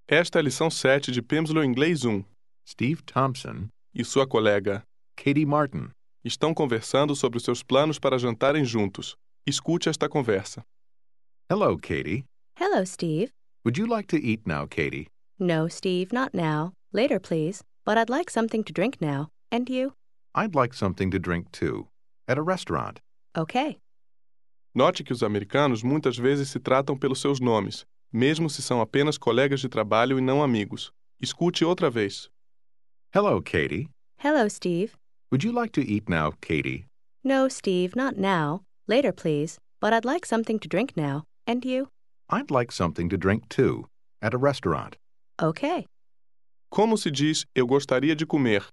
Esta é a lição 7 de Pimsleur Inglês 1 Steve Thompson, e sua colega Katie Martin. estão conversando sobre os seus planos para jantarem juntos. Escute esta conversa. Hello, Katie. Hello, Steve. Would you like to eat now, Katie? No, Steve, not now. Later, please. But I'd like something to drink now. And you? I'd like something to drink too. At a restaurant. Okay. Note que os americanos muitas vezes se tratam pelos seus nomes, mesmo se são apenas colegas de trabalho e não amigos. Escute outra vez. Hello, Katie. Hello, Steve. Would you like to eat now, Katie? No, Steve, not now. Later, please. But I'd like something to drink now. And you? I'd like something to drink too. At a restaurant. Okay. Como se diz eu gostaria de comer?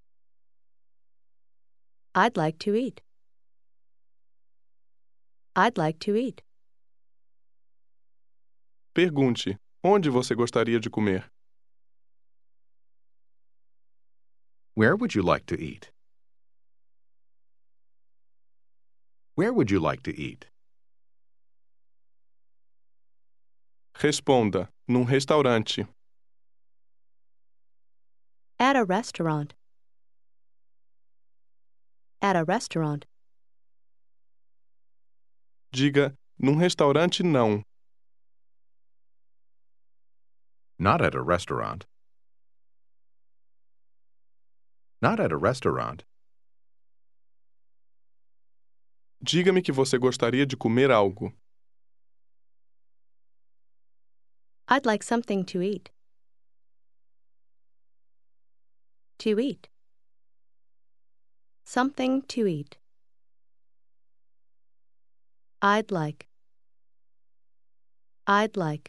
I'd like to eat. I'd like to eat. Pergunte: onde você gostaria de comer? Where would you like to eat? Where would you like to eat? Responda: num restaurante. At a restaurant. At a restaurant. Diga: num restaurante não. Not at a restaurant. Not at a restaurant. Diga-me que você gostaria de comer algo. I'd like something to eat. To eat. Something to eat. I'd like. I'd like.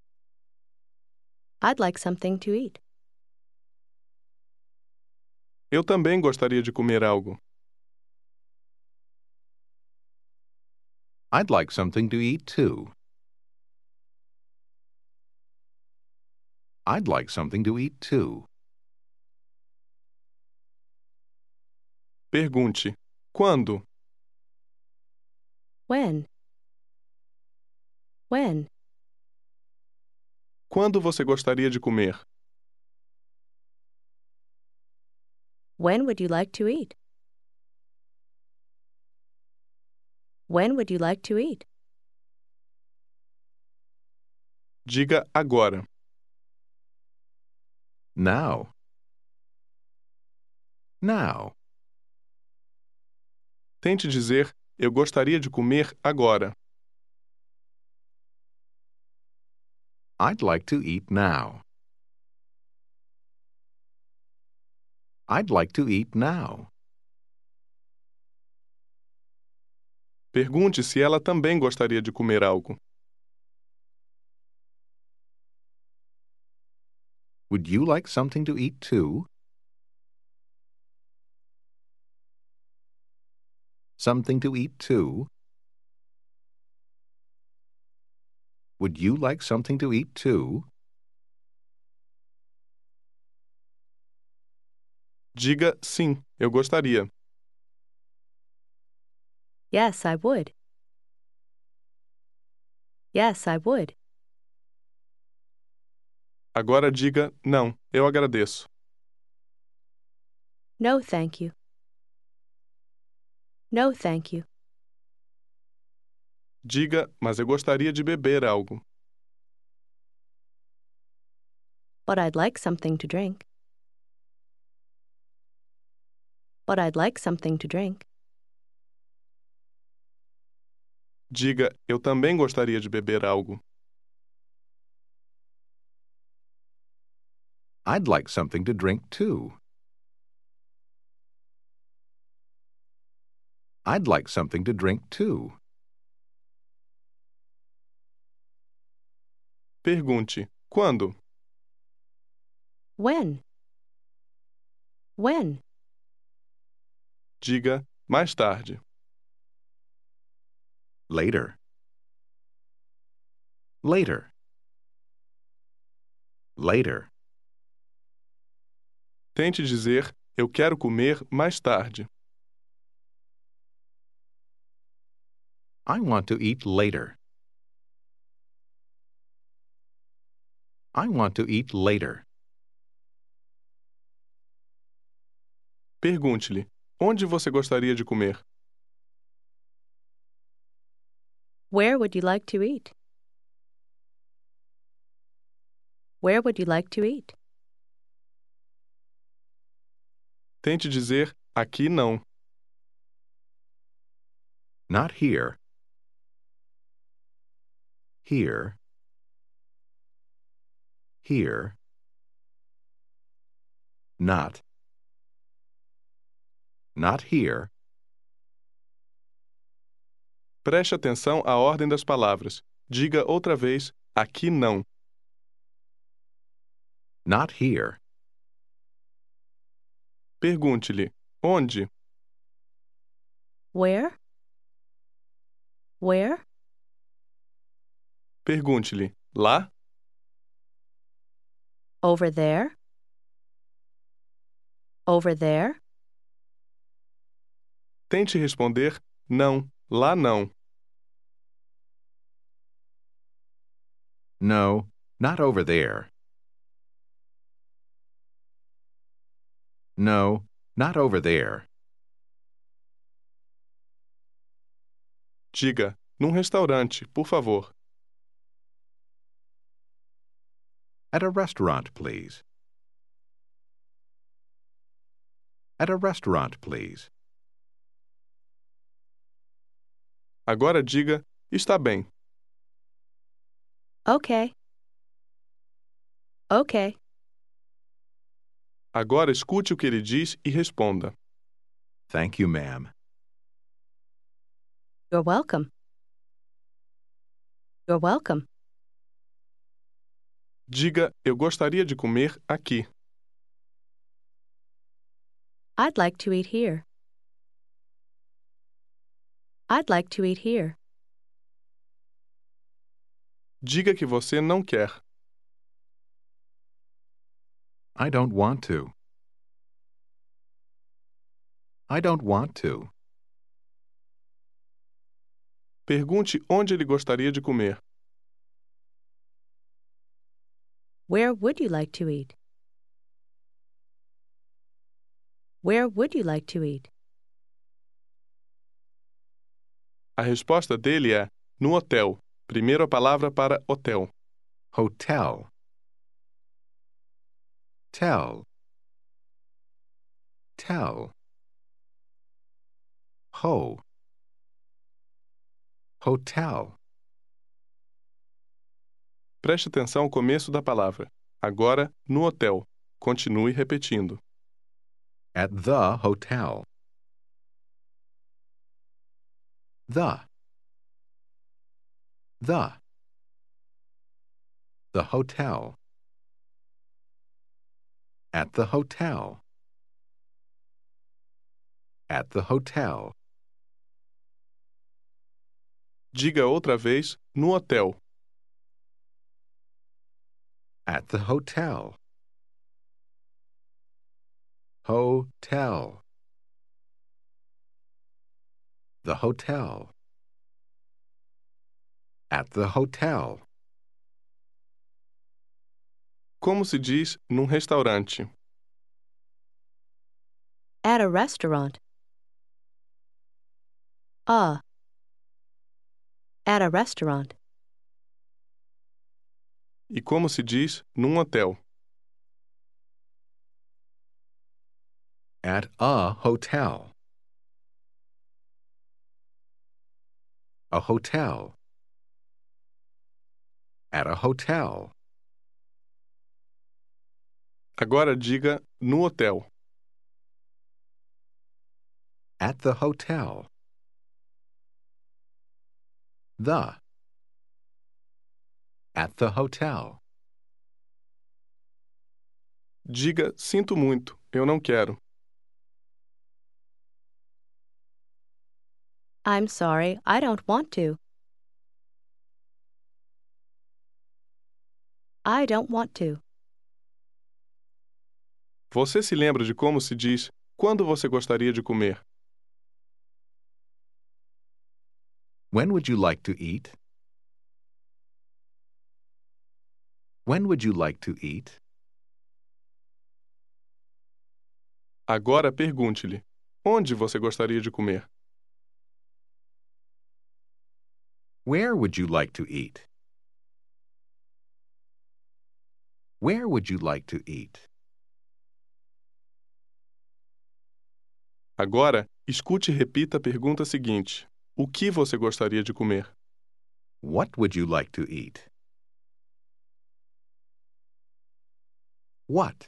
I'd like something to eat. Eu também gostaria de comer algo. I'd like something to eat too. I'd like something to eat too. Pergunte: quando? When? When? Quando você gostaria de comer? When would you like to eat? When would you like to eat? Diga agora. Now. Now. Tente dizer: eu gostaria de comer agora. I'd like to eat now. I'd like to eat now. Pergunte se ela também gostaria de comer algo. Would you like something to eat too? Something to eat too? Would you like something to eat too? Diga sim, eu gostaria. Yes, I would. Yes, I would. Agora diga não, eu agradeço. No, thank you. No, thank you. Diga, mas eu gostaria de beber algo. But I'd like something to drink. But I'd like something to drink. Diga, eu também gostaria de beber algo. I'd like something to drink too. I'd like something to drink too. Pergunte: quando? When? When? Diga mais tarde. Later. Later. Later. Tente dizer: eu quero comer mais tarde. I want to eat later. I want to eat later. Pergunte-lhe: onde você gostaria de comer? Where would you like to eat? Where would you like to eat? Tente dizer aqui não. Not here. Here. Here. Not. Not here. Preste atenção à ordem das palavras. Diga outra vez aqui não. Not here. Pergunte-lhe: onde? Where? Where? Pergunte-lhe: lá? Over there? Over there? Tente responder não, lá não. No, not over there. No, not over there. Diga: num restaurante, por favor. At a restaurant, please. At a restaurant, please. Agora diga: está bem. Okay. Okay. Agora escute o que ele diz e responda. Thank you, ma'am. You're welcome. You're welcome. Diga: eu gostaria de comer aqui. I'd like to eat here. I'd like to eat here. Diga que você não quer. I don't want to. I don't want to. Pergunte onde ele gostaria de comer. Where would you like to eat? Where would you like to eat? A resposta dele é no hotel. Primeiro a palavra para hotel. Hotel. Tell. Tell. Ho. Hotel. Preste atenção ao começo da palavra. Agora, no hotel. Continue repetindo. At the hotel. The. The. The hotel. At the hotel. At the hotel. Diga outra vez no hotel. At the hotel. Hotel. The hotel. At the hotel. Como se diz num restaurante? At a restaurant. At a restaurant. E como se diz num hotel? At a hotel. A hotel. At a hotel. Agora diga no hotel. At the hotel. The. At the hotel. Diga sinto muito, eu não quero. I'm sorry, I don't want to. I don't want to. Você se lembra de como se diz quando você gostaria de comer? When would you like to eat? When would you like to eat? Agora pergunte-lhe: onde você gostaria de comer? Where would you like to eat? Where would you like to eat? Agora, escute e repita a pergunta seguinte: o que você gostaria de comer? What would you like to eat? What?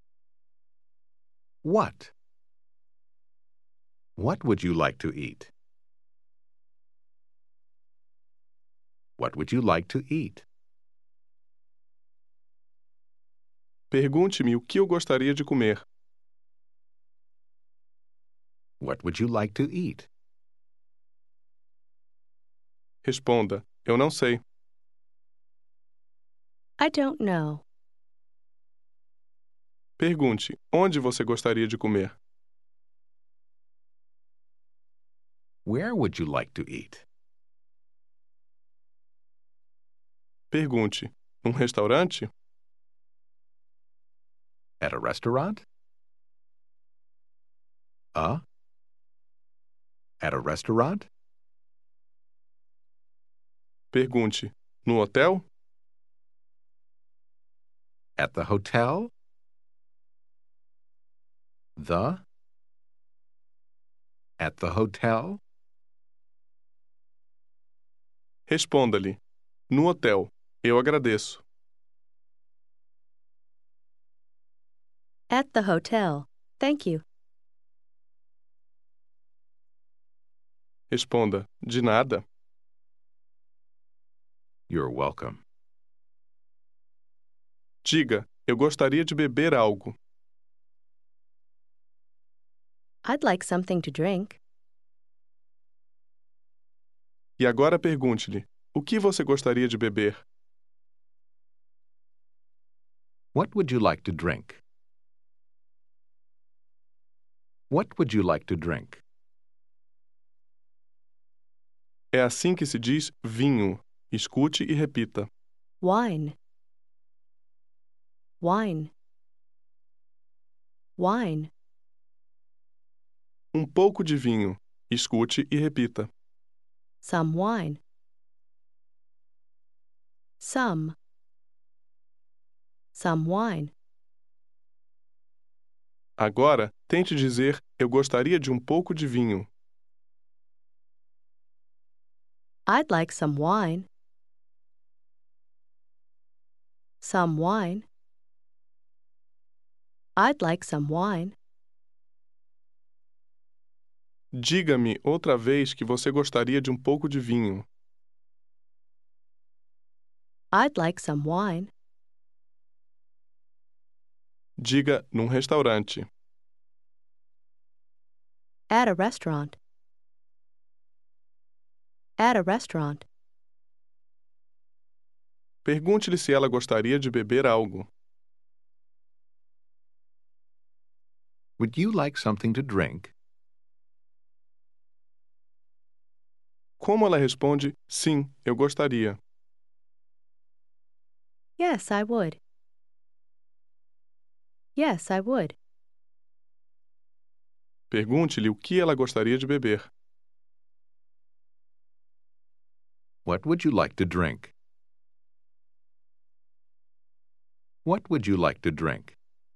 What? What would you like to eat? What would you like to eat? Pergunte-me o que eu gostaria de comer. What would you like to eat? Responda: eu não sei. I don't know. Pergunte: onde você gostaria de comer? Where would you like to eat? Pergunte: num restaurante? At a restaurant? At a restaurant? Pergunte: no hotel? At the hotel? At the hotel? Responda-lhe: no hotel. Eu agradeço. At the hotel. Thank you. Responda: de nada. You're welcome. Diga: eu gostaria de beber algo. I'd like something to drink. E agora pergunte-lhe: o que você gostaria de beber? What would you like to drink? What would you like to drink? É assim que se diz vinho. Escute e repita. Wine. Wine. Wine. Um pouco de vinho. Escute e repita. Some wine. Some. Some wine. Agora, tente dizer: eu gostaria de um pouco de vinho. I'd like some wine. Some wine. I'd like some wine. Diga-me outra vez que você gostaria de um pouco de vinho. I'd like some wine. Diga num restaurante. At a restaurant. At a restaurant. Pergunte-lhe se ela gostaria de beber algo. Would you like something to drink? Como ela responde: sim, eu gostaria. Yes, I would. Yes, I would. Pergunte-lhe o que ela gostaria de beber. What would you like to drink? What would you like to drink?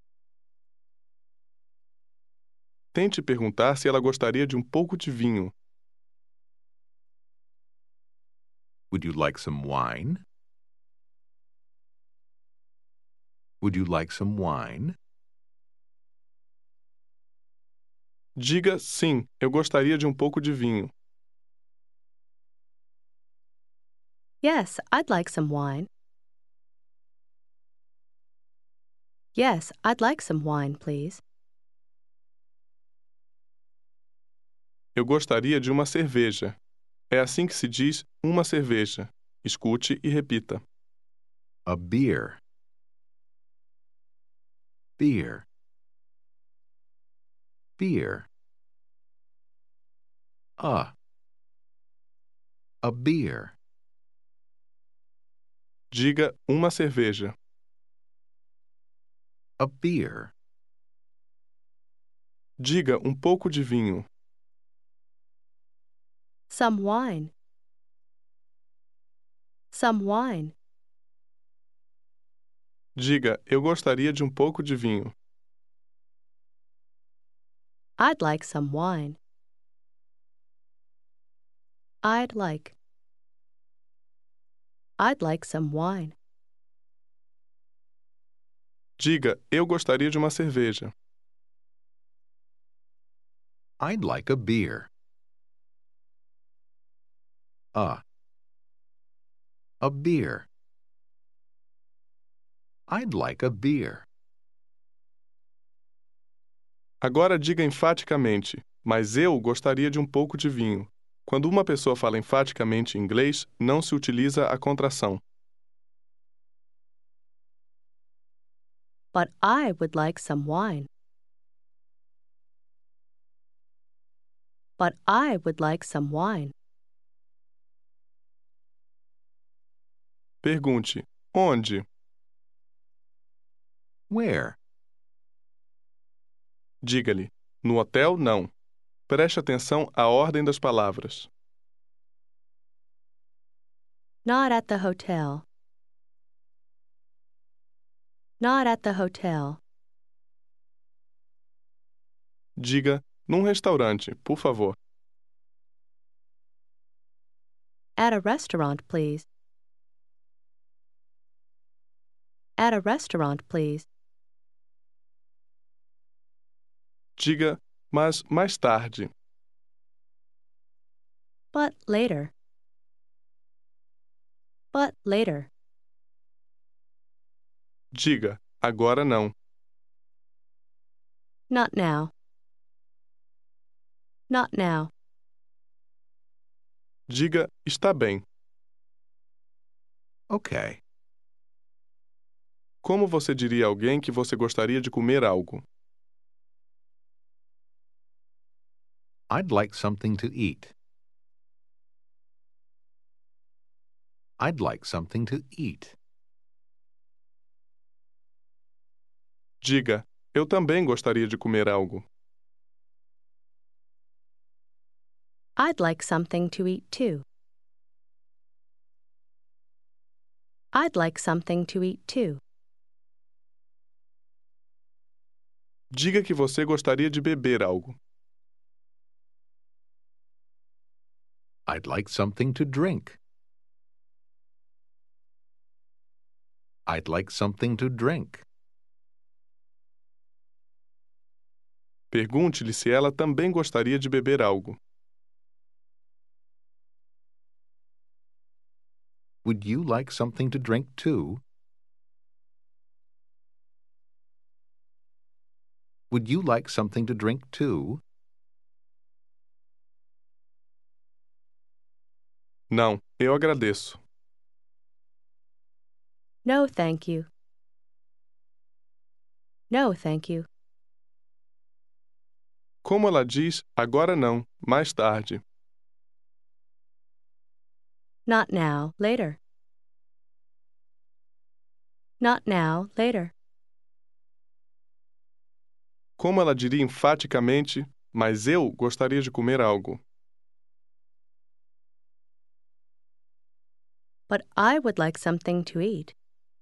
Tente perguntar se ela gostaria de um pouco de vinho. Would you like some wine? Would you like some wine? Diga sim, eu gostaria de um pouco de vinho. Yes, I'd like some wine. Yes, I'd like some wine, please. Eu gostaria de uma cerveja. É assim que se diz uma cerveja. Escute e repita. A beer. Beer. Beer. A beer. Diga uma cerveja. a beer? Diga pouco de vinho. Some wine. Some wine. Diga, eu gostaria de pouco de vinho. I'd like some wine. I'd like. I'd like some wine. Diga, eu gostaria de uma cerveja. I'd like a beer. A beer. I'd like a beer. Agora diga enfaticamente, mas eu gostaria de pouco de vinho. Quando uma pessoa fala enfaticamente em inglês, não se utiliza a contração. But I would like some wine. But I would like some wine. Pergunte, onde? Where? Diga-lhe, no hotel, não. Preste atenção à ordem das palavras. Not at the hotel. Not at the hotel. Diga, num restaurante, por favor. At a restaurant, please. At a restaurant, please. Diga, mas mais tarde. But later. But later. Diga, agora não. Not now. Not now. Diga, está bem. Okay. Como você diria a alguém que você gostaria de comer algo? I'd like something to eat. I'd like something to eat. Diga, eu também gostaria de comer algo. I'd like something to eat too. I'd like something to eat too. Diga que você gostaria de beber algo. I'd like something to drink. I'd like something to drink. Pergunte-lhe se ela também gostaria de beber algo. Would you like something to drink too? Would you like something to drink too? Não, eu agradeço. No, thank you. No, thank you. Como ela diz, agora não, mais tarde. Not now, later. Not now, later. Como ela diria enfaticamente, mas eu gostaria de comer algo. But I would like something to eat.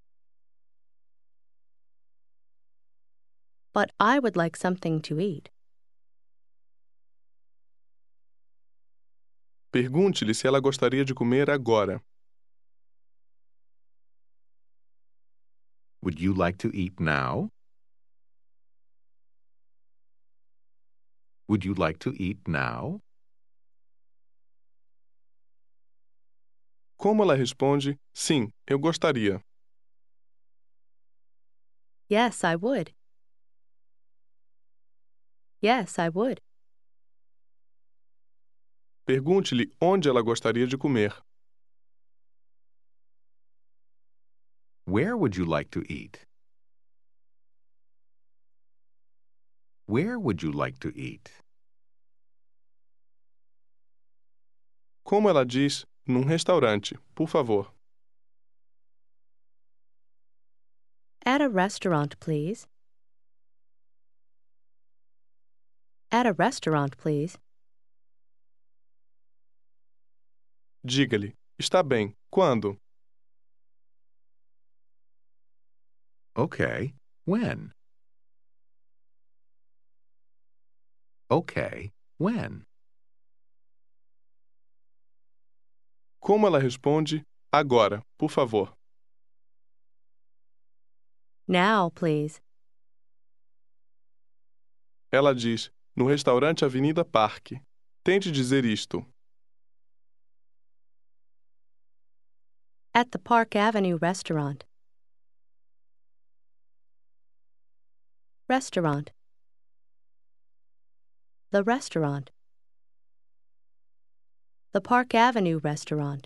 But I would like something to eat. Pergunte-lhe se ela gostaria de comer agora. Would you like to eat now? Would you like to eat now? Como ela responde, sim, eu gostaria. Yes, I would. Yes, I would. Pergunte-lhe onde ela gostaria de comer. Where would you like to eat? Where would you like to eat? Como ela diz, num restaurante, por favor. At a restaurant, please. At a restaurant, please. Diga-lhe: está bem, quando? Okay, when? Okay, when? Como ela responde: agora, por favor. Now, please. Ela diz: no restaurante Avenida Parque. Tente dizer isto. At the Park Avenue restaurant. Restaurant. The restaurant. The Park Avenue restaurant.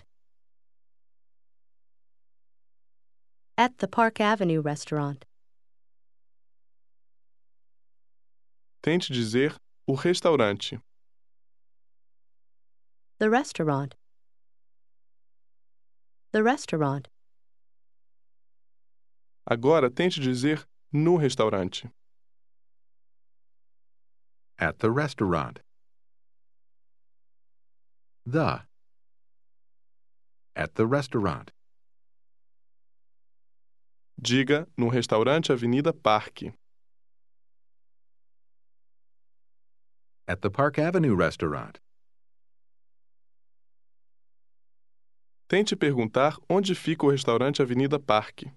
At the Park Avenue restaurant. Tente dizer o restaurante. The restaurant. The restaurant. Agora tente dizer no restaurante. At the restaurant. The. At the restaurant. Diga no restaurante Avenida Parque. At the Park Avenue restaurant. Tente perguntar onde fica o restaurante Avenida Parque.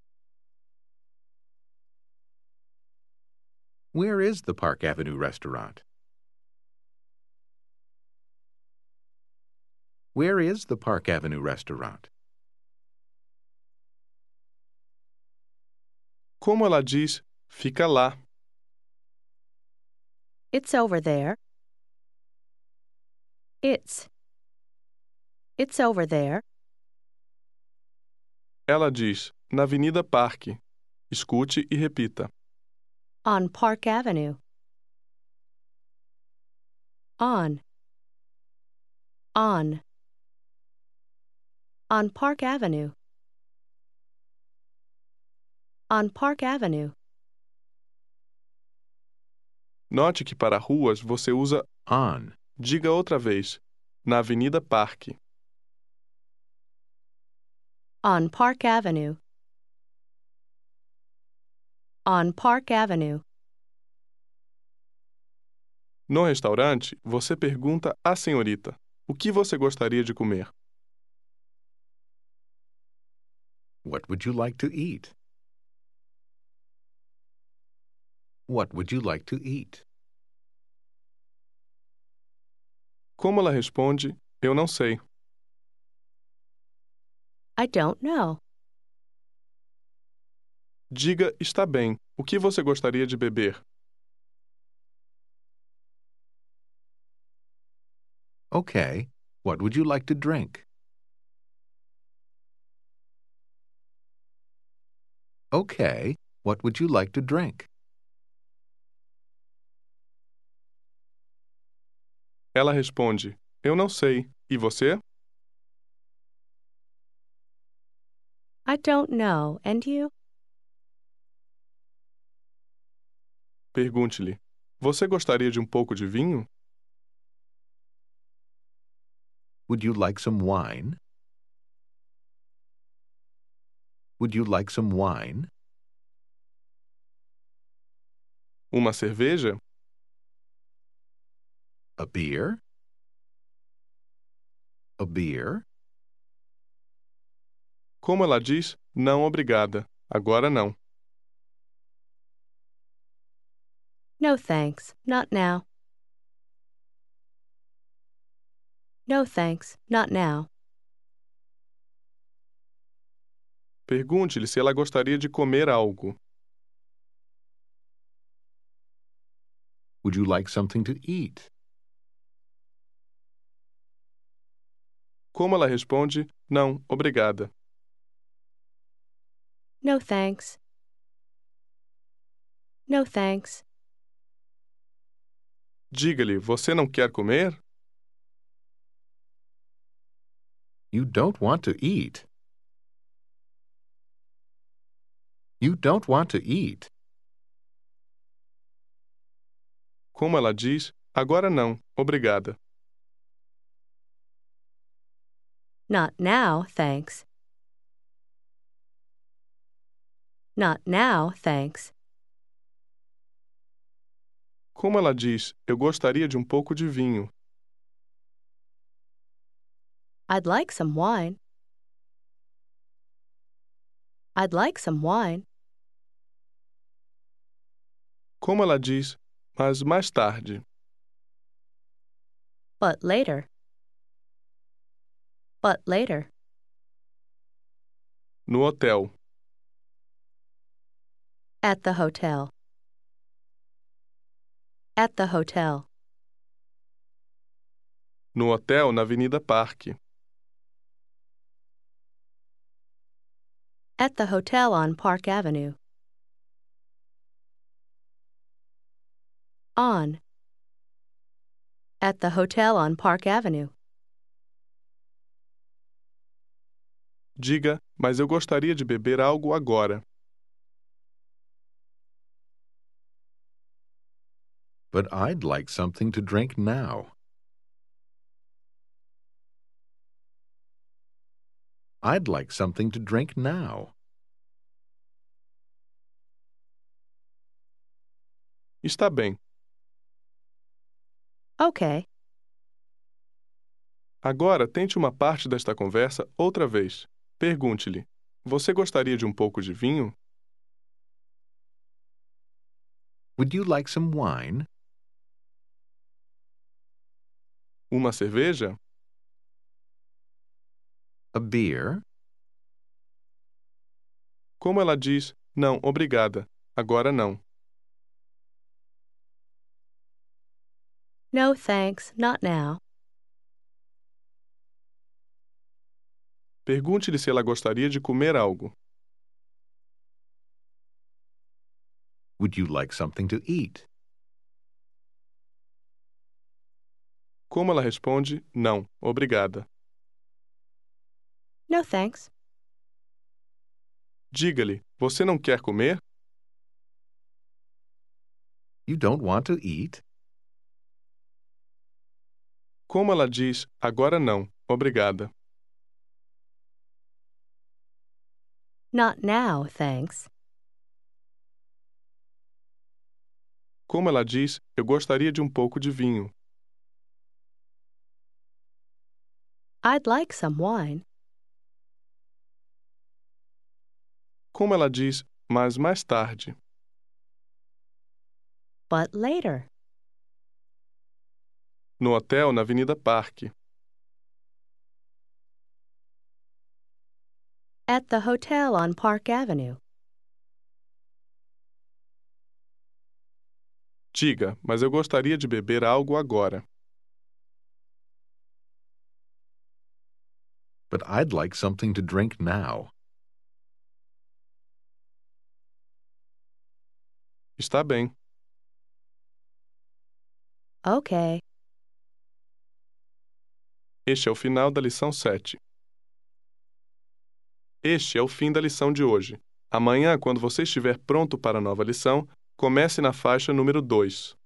Where is the Park Avenue restaurant? Where is the Park Avenue restaurant? Como ela diz, fica lá. It's over there. It's over there. Ela diz, na Avenida Parque. Escute e repita. On Park Avenue. On. On. On Park Avenue. On Park Avenue. Note que para ruas você usa On. diga outra vez. Na Avenida Parque. On Park Avenue. On Park Avenue. No restaurante, você pergunta à senhorita: o que você gostaria de comer? What would you like to eat? What would you like to eat? Como ela responde, eu não sei. I don't know. Diga, está bem. O que você gostaria de beber? Okay, what would you like to drink? Okay, what would you like to drink? Ela responde, eu não sei. E você? I don't know. And you? Pergunte-lhe, você gostaria de um pouco de vinho? Would you like some wine? Would you like some wine? Uma cerveja? A beer? A beer? Como ela diz, não obrigada. Agora não. No thanks. Not now. No thanks. Not now. Pergunte-lhe se ela gostaria de comer algo. Would you like something to eat? Como ela responde, não, obrigada. No thanks. No thanks. Diga-lhe, você não quer comer? You don't want to eat. You don't want to eat. Como ela diz, agora não, obrigada. Not now, thanks. Not now, thanks. Como ela diz, eu gostaria de um pouco de vinho. I'd like some wine. I'd like some wine. Como ela diz, mas mais tarde. But later. But later. No hotel. At the hotel. At the hotel. No hotel na Avenida Parque. At the hotel on Park Avenue. On. At the hotel on Park Avenue. Diga, mas eu gostaria de beber algo agora. But I'd like something to drink now. I'd like something to drink now. Está bem. Okay. Agora tente uma parte desta conversa outra vez. Pergunte-lhe: você gostaria de um pouco de vinho? Would you like some wine? Uma cerveja? A beer? Como ela diz, não, obrigada. Agora não. No thanks, not now. Pergunte-lhe se ela gostaria de comer algo. Would you like something to eat? Como ela responde, não, obrigada. No thanks. Diga-lhe: você não quer comer? You don't want to eat? Como ela diz, agora não, obrigada. Not now, thanks. Como ela diz, eu gostaria de um pouco de vinho. I'd like some wine. Como ela diz, mas mais tarde. But later. No hotel na Avenida Parque. At the hotel on Park Avenue. Diga, mas eu gostaria de beber algo agora. But I'd like something to drink now. Está bem. Okay. Este é o final da lição 7. Este é o fim da lição de hoje. Amanhã, quando você estiver pronto para a nova lição, comece na faixa número 2.